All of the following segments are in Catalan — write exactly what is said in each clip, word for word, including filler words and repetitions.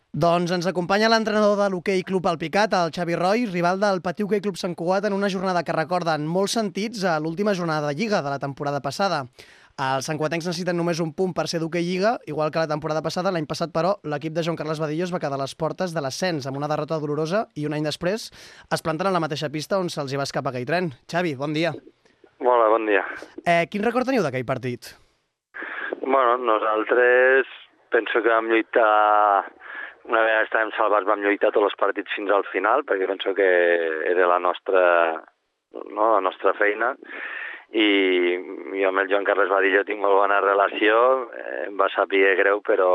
Doncs ens acompanya l'entrenador de l'Hoquei Club Alpicat, el Xavi Roy, rival del Patí Hoquei Club Sant Cugat en una jornada que recorda en molts sentits a l'última jornada de Lliga de la temporada passada. Els santcuatencs necessiten només un punt per ser d'Hoquei Lliga, igual que la temporada passada. L'any passat, però, l'equip de Joan Carles Badillo es va quedar a les portes de l'ascens amb una derrota dolorosa i un any després es planten a la mateixa pista on se'ls hi va escapar aquell tren. Xavi, bon dia. Hola, bon dia. Eh, quin record teniu d'aquell partit? Bueno, nosaltres penso que vam lluitar, una vegada estàvem salvats, vam lluitar tots els partits fins al final, perquè penso que era la nostra, no, la nostra feina, i jo amb el Joan Carles Badillo tinc molt bona relació, eh, em va saber greu, però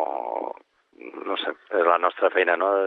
no sé, és la nostra feina, no?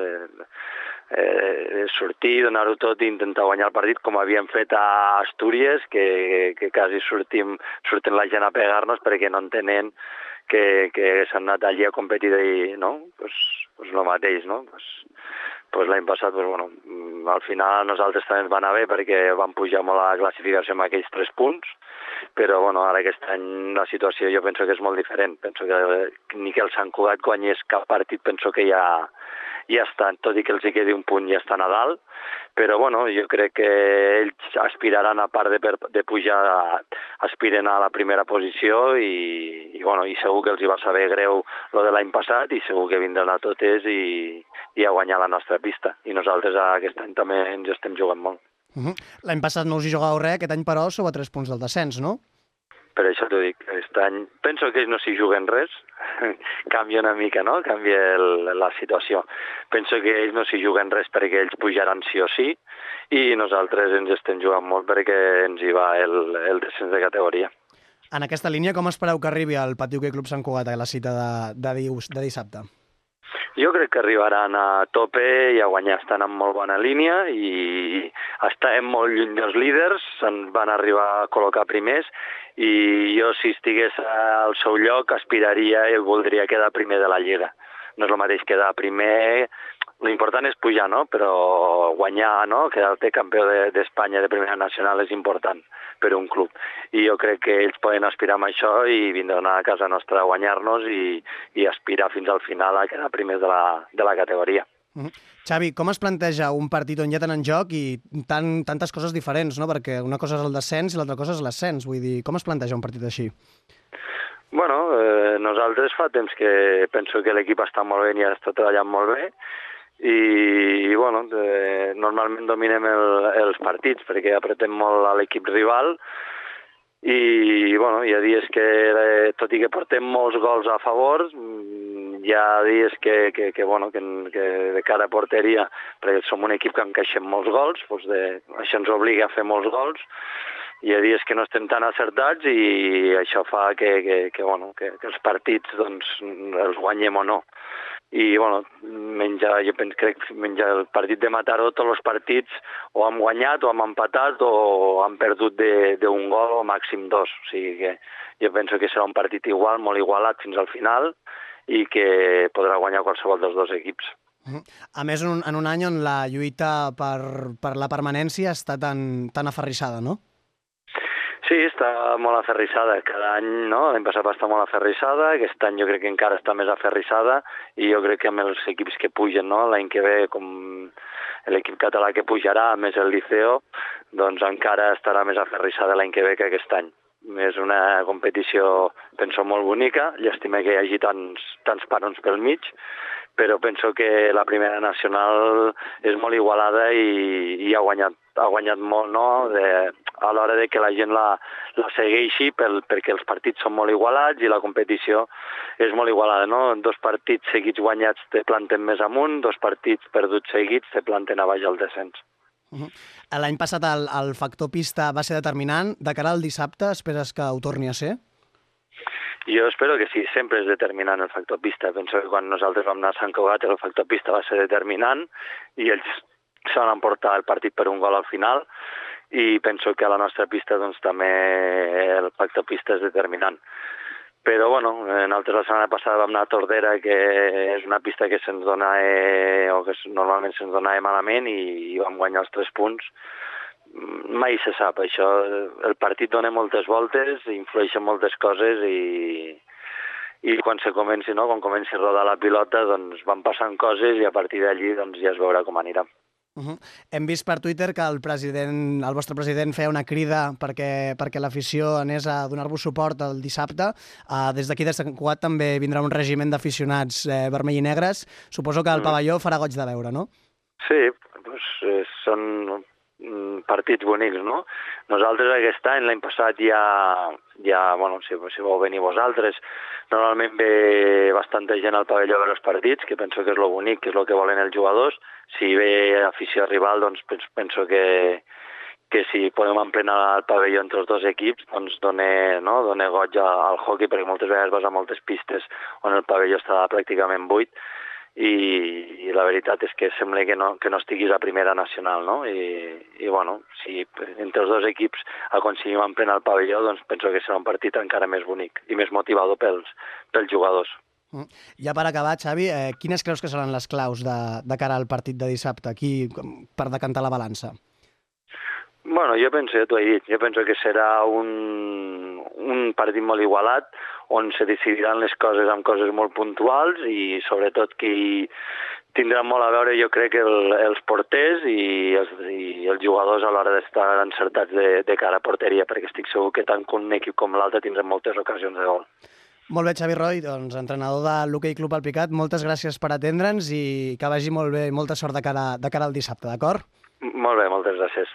Eh, sortir, donar-ho tot i intentar guanyar el partit com havíem fet a Astúries, que, que quasi sortim, surten la gent a pegar-nos perquè no entenen que, que s'han anat allí a competir i, no? Pues, pues el mateix, no? Pues, pues l'any passat, pues, bueno, al final a nosaltres també ens va anar bé perquè vam pujar molt a la classificació amb aquells tres punts, però bueno, ara aquest any la situació jo penso que és molt diferent. Penso que ni que el Sant Cugat guanyés cap partit, penso que ja, ja estan, tot i que els hi quedi un punt ja estan a dalt, però bueno, jo crec que ells aspiraran, a part de, de pujar, aspiren a la primera posició i, i, bueno, i segur que els hi va saber greu lo de l'any passat i segur que vindran a totes i, i a guanyar la nostra pista. I nosaltres aquest any també ens estem jugant molt. Uh -huh. L'any passat no us hi jugàveu res, aquest any però sou a tres punts del descens, no? Per això t'ho dic, aquest any penso que ells no s'hi juguen res, canvia una mica, no? Canvia el, la situació. Penso que ells no s'hi juguen res perquè ells pujaran sí o sí i nosaltres ens estem jugant molt perquè ens hi va el, el descens de categoria. En aquesta línia, com espereu que arribi el Patí Hoquei Club Sant Cugat a la cita de, de, dius, de dissabte? Jo crec que arribaran a tope i a guanyar. Estan en molt bona línia i estem molt lluny dels líders, se'n van arribar a col·locar primers i jo, si estigués al seu lloc, aspiraria i voldria quedar primer de la Lliga. No és el mateix quedar primer, l'important és pujar, no? Però guanyar, no? Quedar-te campió d'Espanya de primera nacional és important per un club. I jo crec que ells poden aspirar amb això i vindran a casa nostra a guanyar-nos i, i aspirar fins al final a quedar primers de la, de la categoria. Mm -hmm. Xavi, com es planteja un partit on hi ha tant en joc i tant, tantes coses diferents, no? Perquè una cosa és el descens i l'altra cosa és l'ascens. Vull dir, com es planteja un partit així? Bueno, eh, nosaltres fa temps que penso que l'equip està molt bé i està treballant molt bé i, bueno, eh, normalment dominem el, els partits perquè apretem molt a l'equip rival i, bueno, hi ha dies que, tot i que portem molts gols a favor, hi ha dies que, que, que, bueno, que, que de cara a porteria, perquè som un equip que encaixem molts gols, doncs de, això ens obliga a fer molts gols. Hi ha dies que no estem tan acertats i això fa que, que, que, bueno, que, que els partits doncs, els guanyem o no. I bueno, menja, jo penso, crec que menja el partit de Mataró, tots els partits o han guanyat o han empatat o han perdut d'un gol o màxim dos. O sigui que jo penso que serà un partit igual, molt igualat fins al final i que podrà guanyar qualsevol dels dos equips. A més, en un, en un any on la lluita per, per la permanència està tan, tan aferrissada, no? Sí, està molt aferrissada. Cada any, no? L'any passat va estar molt aferrissada, aquest any jo crec que encara està més aferrissada i jo crec que amb els equips que pugen, no? L'any que ve, com l'equip català que pujarà, més el Liceo, doncs encara estarà més aferrissada l'any que ve que aquest any. És una competició, penso, molt bonica. Llàstima que hi hagi tants, tants parons pel mig, però penso que la primera nacional és molt igualada i, i ha, guanyat, ha guanyat molt, no? De, a l'hora de que la gent la, la segueixi pel, perquè els partits són molt igualats i la competició és molt igualada, no? Dos partits seguits guanyats te planten més amunt, dos partits perduts seguits te planten a baix al descens. Uh -huh. L'any passat el, el factor pista va ser determinant. De cara al dissabte, esperes que ho torni a ser? Jo espero que sí, sempre és determinant el factor pista. Penso que quan nosaltres vam anar a Sant Cugat el factor pista va ser determinant i ells se van emportar el partit per un gol al final i penso que a la nostra pista doncs, també el factor pista és determinant. Però, bueno, nosaltres la setmana passada vam anar a Tordera, que és una pista que se'ns dona, eh, o que normalment se'ns dona malament i, i vam guanyar els tres punts. Mai se sap, això. El partit dona moltes voltes, influeix en moltes coses i, i quan se comenci, no? Quan comenci a rodar la pilota, doncs van passant coses i a partir d'allí doncs, ja es veurà com anirà. Uh -huh. Hem vist per Twitter que el president, el vostre president feia una crida perquè, perquè l'afició anés a donar-vos suport el dissabte. Uh, des d'aquí de Sant Cugat també vindrà un regiment d'aficionats eh, vermell i negres. Suposo que el pavelló farà goig de veure, no? Sí, doncs, eh, són partits bonics, no? Nosaltres aquest any, l'any passat ja, ja bueno, si, si vau venir vosaltres, normalment ve bastanta gent al pavelló a veure els partits, que penso que és lo bonic, que és el que volen els jugadors. Si ve afició rival, doncs penso que, que si podem emplenar el pavelló entre els dos equips, doncs dona, no? dona goig al hockey, perquè moltes vegades vas a moltes pistes on el pavelló està pràcticament buit, i, i la veritat és que sembla que no, que no estiguis a primera nacional, no? I, i bueno, si entre els dos equips aconseguim emplenar el pavelló, doncs penso que serà un partit encara més bonic i més motivador pels, pels jugadors. Ja per acabar, Xavi, eh, quines creus que seran les claus de, de cara al partit de dissabte, aquí per decantar la balança? Bueno, jo penso, ja t'ho he dit, jo penso que serà un, un partit molt igualat, on se decidiran les coses amb coses molt puntuals i sobretot que tindran molt a veure, jo crec, el, els porters i els, i els jugadors a l'hora d'estar encertats de, de cara a porteria, perquè estic segur que tant que un equip com l'altre tindrem moltes ocasions de gol. Molt bé, Xavi Roy, doncs, entrenador de l'Hockey Club Alpicat, moltes gràcies per atendre'ns i que vagi molt bé i molta sort de cara, de cara al dissabte, d'acord? Molt bé, moltes gràcies.